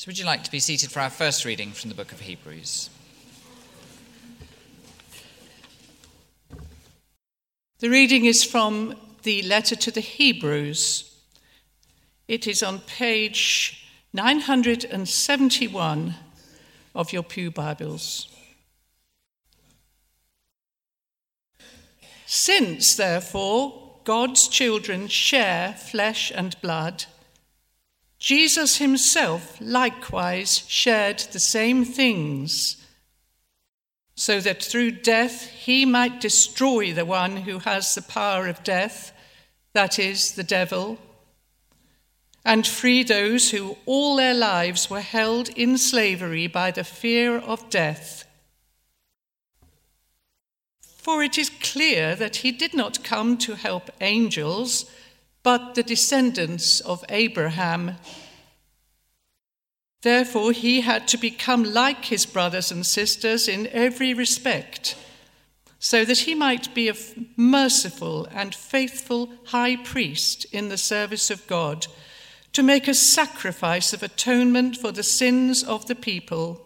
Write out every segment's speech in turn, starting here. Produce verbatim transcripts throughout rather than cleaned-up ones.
So would you like to be seated for our first reading from the book of Hebrews? The reading is from the letter to the Hebrews. It is on page nine hundred seventy-one of your Pew Bibles. Since, therefore, God's children share flesh and blood, Jesus himself likewise shared the same things, so that through death he might destroy the one who has the power of death, that is, the devil, and free those who all their lives were held in slavery by the fear of death. For it is clear that he did not come to help angels, but the descendants of Abraham. Therefore, he had to become like his brothers and sisters in every respect, so that he might be a merciful and faithful high priest in the service of God, to make a sacrifice of atonement for the sins of the people.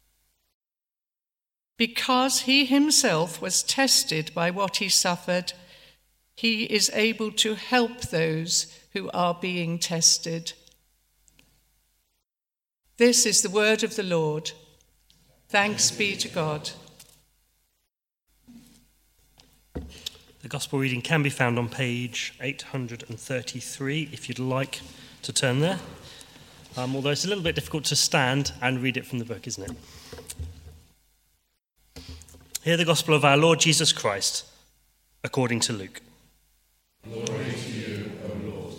Because he himself was tested by what he suffered, he is able to help those who are being tested. This is the word of the Lord. Thanks be to God. The Gospel reading can be found on page eight hundred thirty-three, if you'd like to turn there. Um, although it's a little bit difficult to stand and read it from the book, isn't it? Hear the Gospel of our Lord Jesus Christ, according to Luke. Glory to you, O Lord.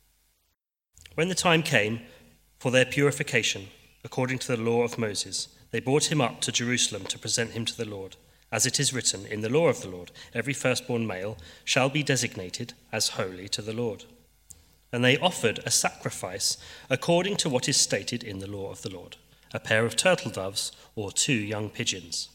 When the time came for their purification, according to the law of Moses, they brought him up to Jerusalem to present him to the Lord. As it is written in the law of the Lord, every firstborn male shall be designated as holy to the Lord. And they offered a sacrifice according to what is stated in the law of the Lord, a pair of turtle doves or two young pigeons.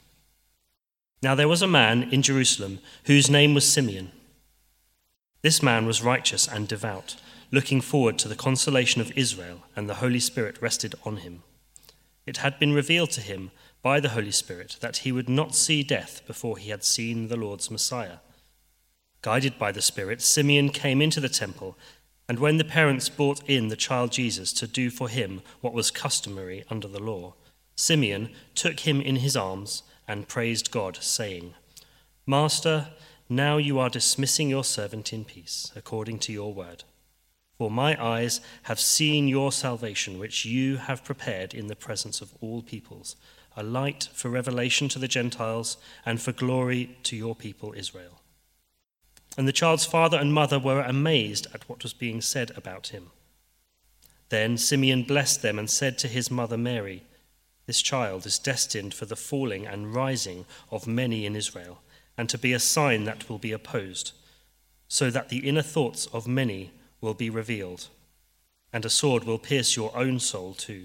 Now there was a man in Jerusalem whose name was Simeon. This man was righteous and devout, looking forward to the consolation of Israel, and the Holy Spirit rested on him. It had been revealed to him by the Holy Spirit that he would not see death before he had seen the Lord's Messiah. Guided by the Spirit, Simeon came into the temple, and when the parents brought in the child Jesus to do for him what was customary under the law, Simeon took him in his arms and praised God, saying, "Master, now you are dismissing your servant in peace, according to your word. For my eyes have seen your salvation, which you have prepared in the presence of all peoples, a light for revelation to the Gentiles and for glory to your people Israel." And the child's father and mother were amazed at what was being said about him. Then Simeon blessed them and said to his mother Mary, "This child is destined for the falling and rising of many in Israel, and to be a sign that will be opposed, so that the inner thoughts of many will be revealed, and a sword will pierce your own soul too."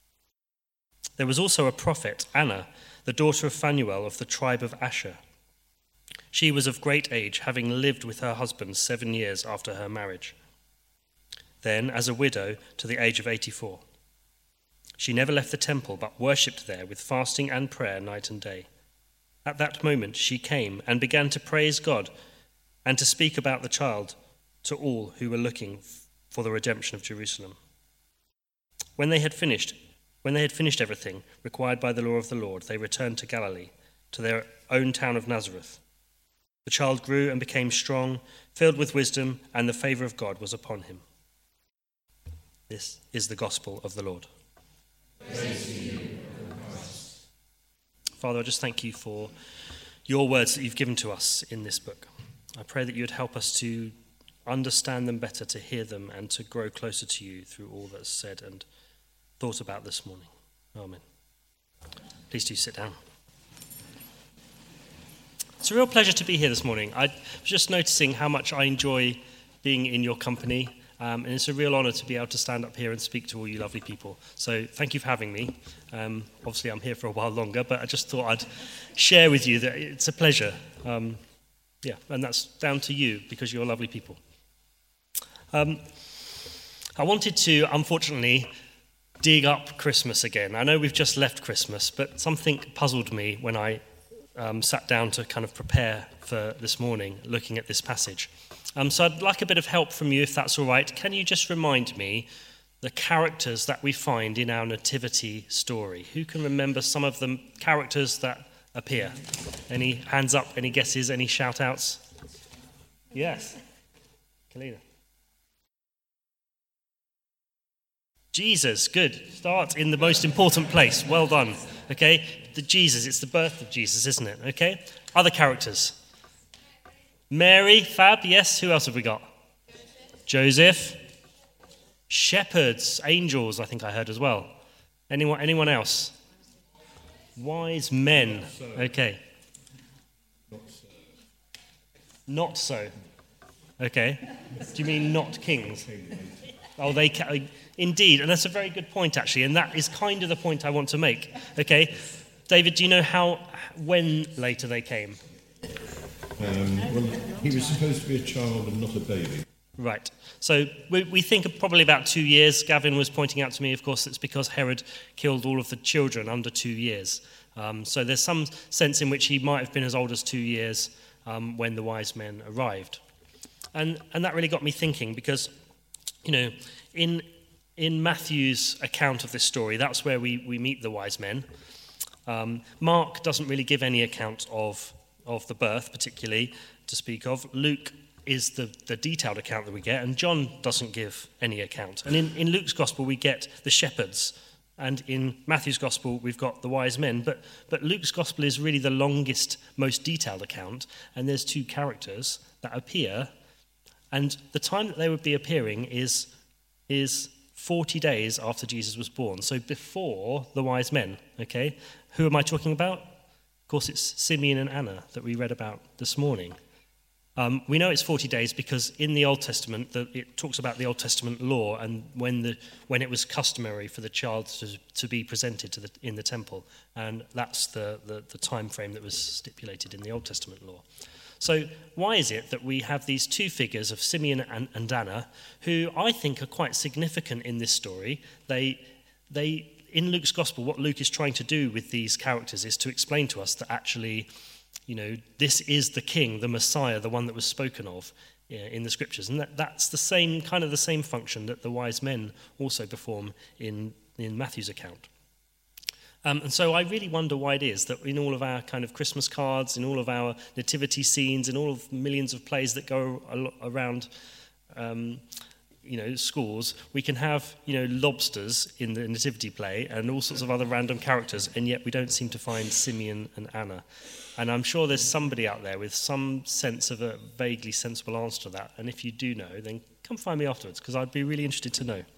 There was also a prophet, Anna, the daughter of Phanuel of the tribe of Asher. She was of great age, having lived with her husband seven years after her marriage. Then, as a widow to the age of eighty-four, she never left the temple, but worshipped there with fasting and prayer night and day. At that moment she came and began to praise God and to speak about the child to all who were looking for the redemption of Jerusalem. When they had finished, when they had finished everything required by the law of the Lord, they returned to Galilee, to their own town of Nazareth. The child grew and became strong, filled with wisdom, and the favor of God was upon him. This is the gospel of the Lord. Praise to you, O Christ. Father, I just thank you for your words that you've given to us in this book. I pray that you would help us to understand them better, to hear them, and to grow closer to you through all that's said and thought about this morning. Amen. Please do sit down. It's a real pleasure to be here this morning. I was just noticing how much I enjoy being in your company. Um, and it's a real honour to be able to stand up here and speak to all you lovely people. So thank you for having me. Um, obviously, I'm here for a while longer, but I just thought I'd share with you that it's a pleasure. Um, yeah, and that's down to you because you're lovely people. Um, I wanted to, unfortunately, dig up Christmas again. I know we've just left Christmas, but something puzzled me when I um, sat down to kind of prepare for this morning, looking at this passage. Um, so I'd like a bit of help from you, if that's all right. Can you just remind me the characters that we find in our nativity story? Who can remember some of the characters that appear? Any hands up, any guesses, any shout-outs? Yes. Kalina. Jesus, good. Start in the most important place. Well done. Okay, the Jesus, it's the birth of Jesus, isn't it? Okay. Other characters. Mary, fab, yes. Who else have we got? Joseph. Shepherds, angels, I think I heard as well. Anyone, anyone else? Wise men. Okay. Not so. Okay. Do you mean not kings? Oh, they can, indeed, and that's a very good point, actually, and that is kind of the point I want to make. Okay, David, do you know how, when later they came? Um, well, he was supposed to be a child and not a baby. Right. So we, we think of probably about two years. Gavin was pointing out to me, of course, it's because Herod killed all of the children under two years. Um, so there's some sense in which he might have been as old as two years um, when the wise men arrived. And and that really got me thinking because, you know, in in Matthew's account of this story, that's where we, we meet the wise men. Um, Mark doesn't really give any account of, of the birth, particularly, to speak of. Luke is the, the detailed account that we get, and John doesn't give any account. And in, in Luke's gospel, we get the shepherds, and in Matthew's gospel, we've got the wise men. But, but Luke's gospel is really the longest, most detailed account, and there's two characters that appear, and the time that they would be appearing is, is forty days after Jesus was born, so before the wise men, okay? Who am I talking about? Of course, it's Simeon and Anna that we read about this morning. Um, we know it's forty days because in the Old Testament, the, it talks about the Old Testament law and when the when it was customary for the child to, to be presented to the, in the temple, and that's the, the, the time frame that was stipulated in the Old Testament law. So why is it that we have these two figures of Simeon and, and Anna, who I think are quite significant in this story? They, they, in Luke's gospel, what Luke is trying to do with these characters is to explain to us that actually, you know, this is the king, the Messiah, the one that was spoken of in the scriptures. And that, that's the same, kind of the same function that the wise men also perform in, in Matthew's account. Um, and so I really wonder why it is that in all of our kind of Christmas cards, in all of our nativity scenes, in all of millions of plays that go around, um, you know, schools, we can have, you know, lobsters in the nativity play and all sorts of other random characters, and yet we don't seem to find Simeon and Anna. And I'm sure there's somebody out there with some sense of a vaguely sensible answer to that. And if you do know, then come find me afterwards, because I'd be really interested to know.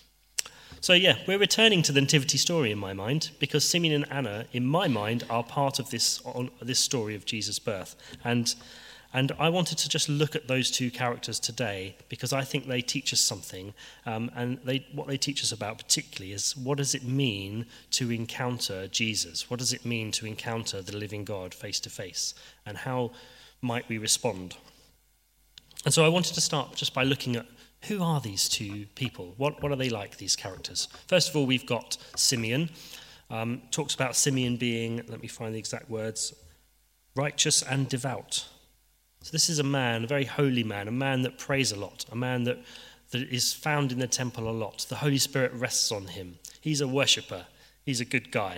So yeah, we're returning to the nativity story in my mind, because Simeon and Anna, in my mind, are part of this on, this story of Jesus' birth. And and I wanted to just look at those two characters today, because I think they teach us something. Um, and they what they teach us about particularly is, what does it mean to encounter Jesus? What does it mean to encounter the living God face to face? And how might we respond? And so I wanted to start just by looking at, who are these two people? What, what are they like, these characters? First of all, we've got Simeon. Um, talks about Simeon being, let me find the exact words, righteous and devout. So this is a man, a very holy man, a man that prays a lot, a man that, that is found in the temple a lot. The Holy Spirit rests on him. He's a worshipper. He's a good guy.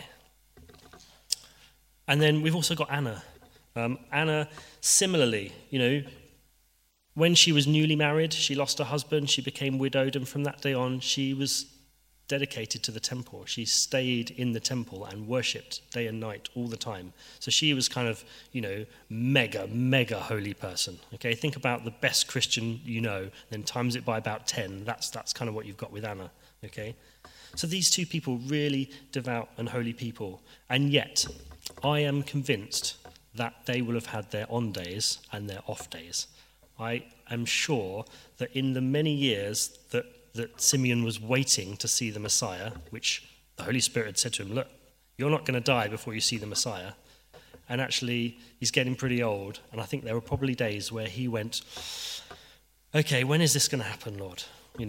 And then we've also got Anna. Um, Anna, similarly, you know, when she was newly married, she lost her husband, she became widowed, and from that day on, she was dedicated to the temple. She stayed in the temple and worshipped day and night all the time. So she was kind of, you know, mega, mega holy person. Okay, think about the best Christian you know, then times it by about ten. That's that's kind of what you've got with Anna. Okay, so these two people, really devout and holy people, and yet I am convinced that they will have had their on days and their off days. I am sure that in the many years that, that Simeon was waiting to see the Messiah, which the Holy Spirit had said to him, look, you're not going to die before you see the Messiah. And actually, he's getting pretty old. And I think there were probably days where he went, okay, when is this going to happen, Lord? You know,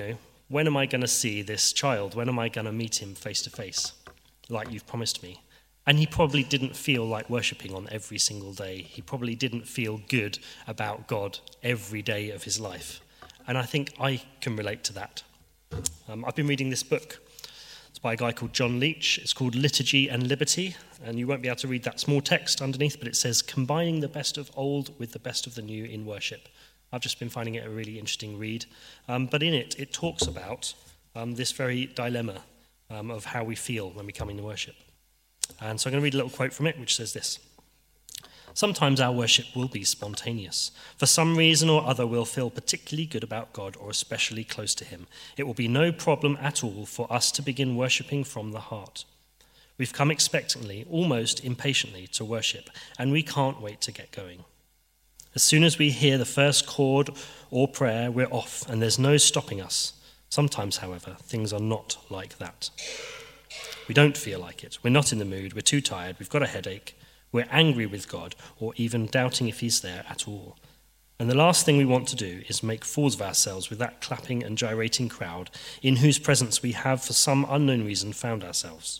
when am I going to see this child? When am I going to meet him face to face, like you've promised me? And he probably didn't feel like worshipping on every single day. He probably didn't feel good about God every day of his life. And I think I can relate to that. Um, I've been reading this book. It's by a guy called John Leach. It's called Liturgy and Liberty. And you won't be able to read that small text underneath, but it says, combining the best of old with the best of the new in worship. I've just been finding it a really interesting read. Um, but in it, it talks about um, this very dilemma um, of how we feel when we come into worship. And so I'm going to read a little quote from it, which says this. Sometimes our worship will be spontaneous. For some reason or other, we'll feel particularly good about God or especially close to him. It will be no problem at all for us to begin worshipping from the heart. We've come expectantly, almost impatiently, to worship, and we can't wait to get going. As soon as we hear the first chord or prayer, we're off, and there's no stopping us. Sometimes, however, things are not like that. We don't feel like it. We're not in the mood. We're too tired. We've got a headache. We're angry with God, or even doubting if he's there at all. And the last thing we want to do is make fools of ourselves with that clapping and gyrating crowd in whose presence we have, for some unknown reason, found ourselves.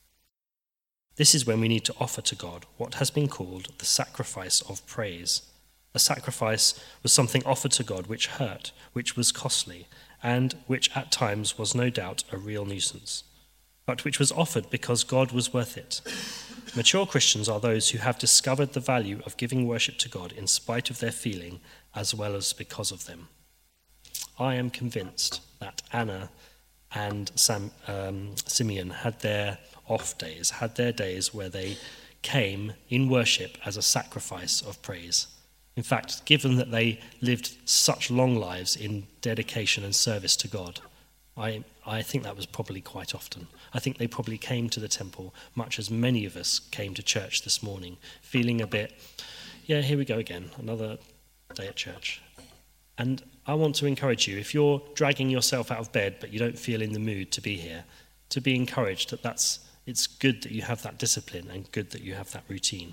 This is when we need to offer to God what has been called the sacrifice of praise. A sacrifice was something offered to God which hurt, which was costly, and which at times was no doubt a real nuisance, but which was offered because God was worth it. Mature Christians are those who have discovered the value of giving worship to God in spite of their feeling as well as because of them. I am convinced that Anna and Sam, um, Simeon had their off days, had their days where they came in worship as a sacrifice of praise. In fact, given that they lived such long lives in dedication and service to God, I, I think that was probably quite often. I think they probably came to the temple much as many of us came to church this morning, feeling a bit, yeah, here we go again, another day at church. And I want to encourage you, if you're dragging yourself out of bed but you don't feel in the mood to be here, to be encouraged that that's, it's good that you have that discipline and good that you have that routine.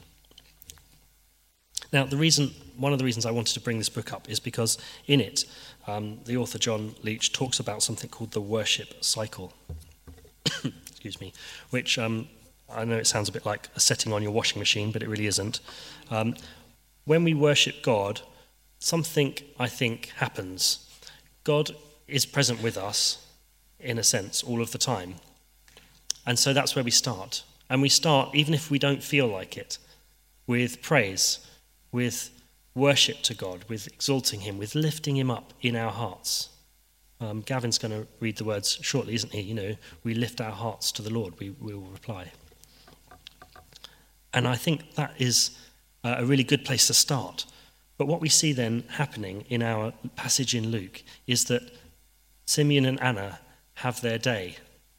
Now, the reason, one of the reasons I wanted to bring this book up is because in it, um, the author John Leach talks about something called the worship cycle. Excuse me, which um, I know it sounds a bit like a setting on your washing machine, but it really isn't. Um, when we worship God, something, I think, happens. God is present with us, in a sense, all of the time. And so that's where we start. And we start, even if we don't feel like it, with praise, with worship to God, with exalting him, with lifting him up in our hearts. Um, Gavin's going to read the words shortly, isn't he? You know, we lift our hearts to the Lord, we, we will reply. And I think that is uh, a really good place to start. But what we see then happening in our passage in Luke is that Simeon and Anna have their day.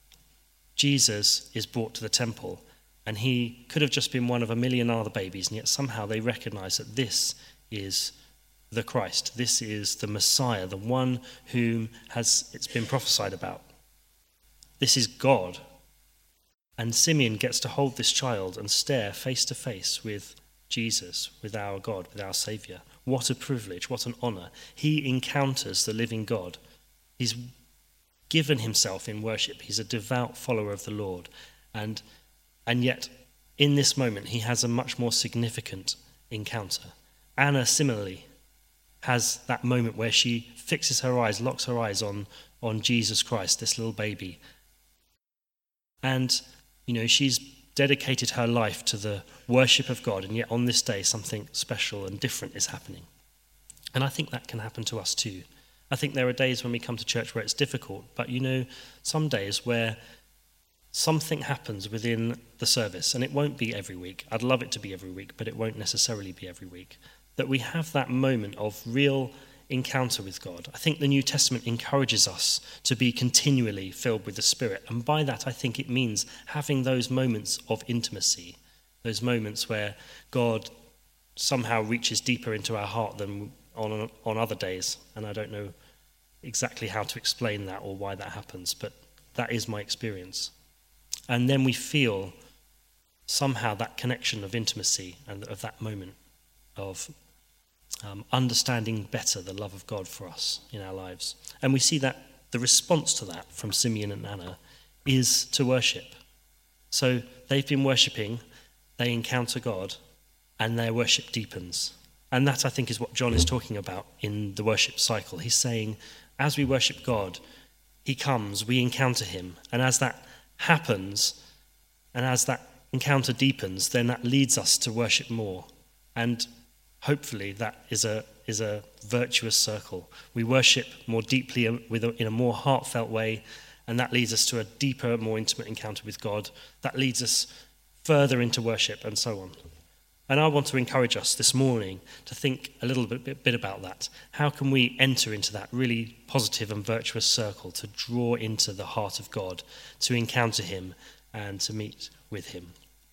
Jesus is brought to the temple, and he could have just been one of a million other babies, and yet somehow they recognize that this is the Christ. This is the Messiah, the one whom has it's been prophesied about. This is God. And Simeon gets to hold this child and stare face to face with Jesus, with our God, with our Saviour. What a privilege, what an honour. He encounters the living God. He's given himself in worship. He's a devout follower of the Lord. And And yet, in this moment, he has a much more significant encounter. Anna, similarly, has that moment where she fixes her eyes, locks her eyes on, on Jesus Christ, this little baby. And, you know, she's dedicated her life to the worship of God, and yet on this day, something special and different is happening. And I think that can happen to us too. I think there are days when we come to church where it's difficult, but, you know, some days where something happens within the service, and it won't be every week. I'd love it to be every week, but it won't necessarily be every week. That we have that moment of real encounter with God. I think the New Testament encourages us to be continually filled with the Spirit, and by that I think it means having those moments of intimacy, those moments where God somehow reaches deeper into our heart than on on other days, and I don't know exactly how to explain that or why that happens, but that is my experience. And then we feel somehow that connection of intimacy and of that moment of um, understanding better the love of God for us in our lives. And we see that the response to that from Simeon and Anna is to worship. So they've been worshipping, they encounter God, and their worship deepens. And that, I think, is what John is talking about in the worship cycle. He's saying, as we worship God, he comes, we encounter him, and as that happens, and as that encounter deepens, then that leads us to worship more. And hopefully that is a is a virtuous circle. We worship more deeply with a, in a more heartfelt way, and that leads us to a deeper, more intimate encounter with God. That leads us further into worship, and so on. And I want to encourage us this morning to think a little bit, bit, bit about that. How can we enter into that really positive and virtuous circle to draw into the heart of God, to encounter him and to meet with him?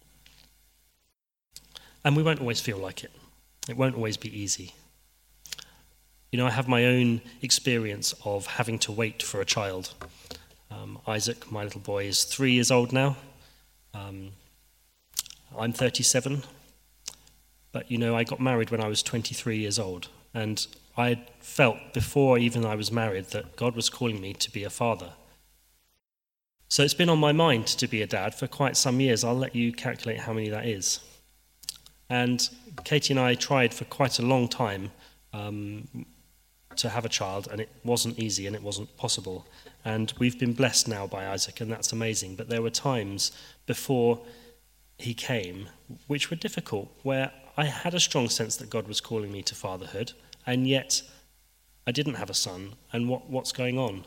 And we won't always feel like it. It won't always be easy. You know, I have my own experience of having to wait for a child. Um, Isaac, my little boy, is three years old now. Um, I'm thirty-seven. But, you know, I got married when I was twenty-three years old. And I felt before even I was married that God was calling me to be a father. So it's been on my mind to be a dad for quite some years. I'll let you calculate how many that is. And Katie and I tried for quite a long time um, to have a child, and it wasn't easy and it wasn't possible. And we've been blessed now by Isaac, and that's amazing. But there were times before he came which were difficult, where I had a strong sense that God was calling me to fatherhood, and yet I didn't have a son, and what, what's going on?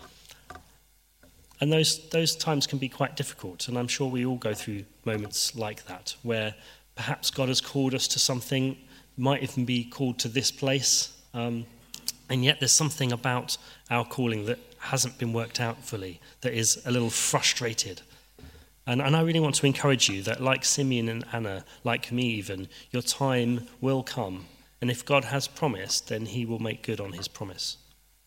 And those those times can be quite difficult, and I'm sure we all go through moments like that, where perhaps God has called us to something, might even be called to this place, um, and yet there's something about our calling that hasn't been worked out fully, that is a little frustrated. And, and I really want to encourage you that, like Simeon and Anna, like me even, your time will come. And if God has promised, then he will make good on his promise.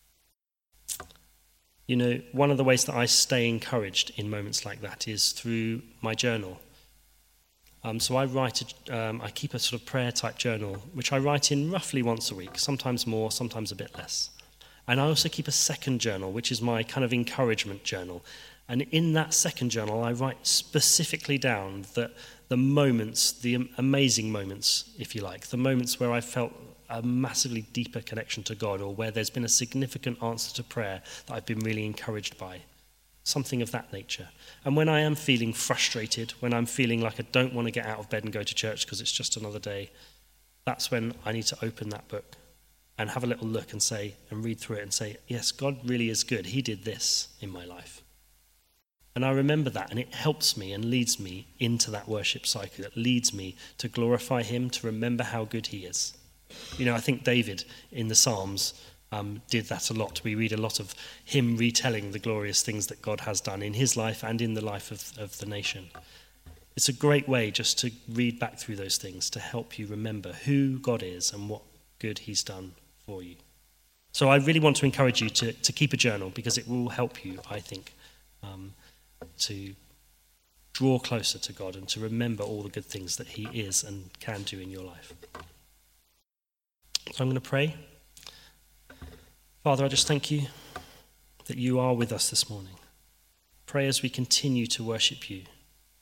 You know, one of the ways that I stay encouraged in moments like that is through my journal. Um, so I write, a, um, I keep a sort of prayer type journal, which I write in roughly once a week, sometimes more, sometimes a bit less. And I also keep a second journal, which is my kind of encouragement journal. And in that second journal, I write specifically down that the moments, the amazing moments, if you like, the moments where I felt a massively deeper connection to God, or where there's been a significant answer to prayer that I've been really encouraged by. Something of that nature. And when I am feeling frustrated, when I'm feeling like I don't want to get out of bed and go to church because it's just another day, that's when I need to open that book and have a little look and say, and read through it and say, yes, God really is good. He did this in my life. And I remember that, and it helps me and leads me into that worship cycle. It leads me to glorify him, to remember how good he is. You know, I think David in the Psalms um, did that a lot. We read a lot of him retelling the glorious things that God has done in his life and in the life of, of the nation. It's a great way just to read back through those things to help you remember who God is and what good he's done for you. So I really want to encourage you to, to keep a journal, because it will help you, I think, um, to draw closer to God and to remember all the good things that he is and can do in your life. So I'm going to pray. Father, I just thank you that you are with us this morning. Pray as we continue to worship you,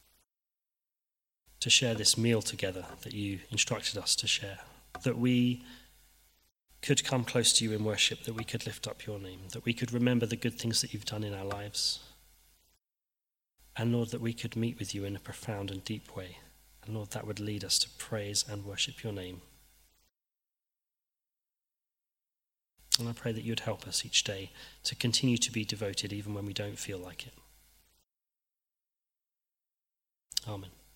to share this meal together that you instructed us to share, that we could come close to you in worship, that we could lift up your name, that we could remember the good things that you've done in our lives. And Lord, that we could meet with you in a profound and deep way. And Lord, that would lead us to praise and worship your name. And I pray that you would help us each day to continue to be devoted even when we don't feel like it. Amen.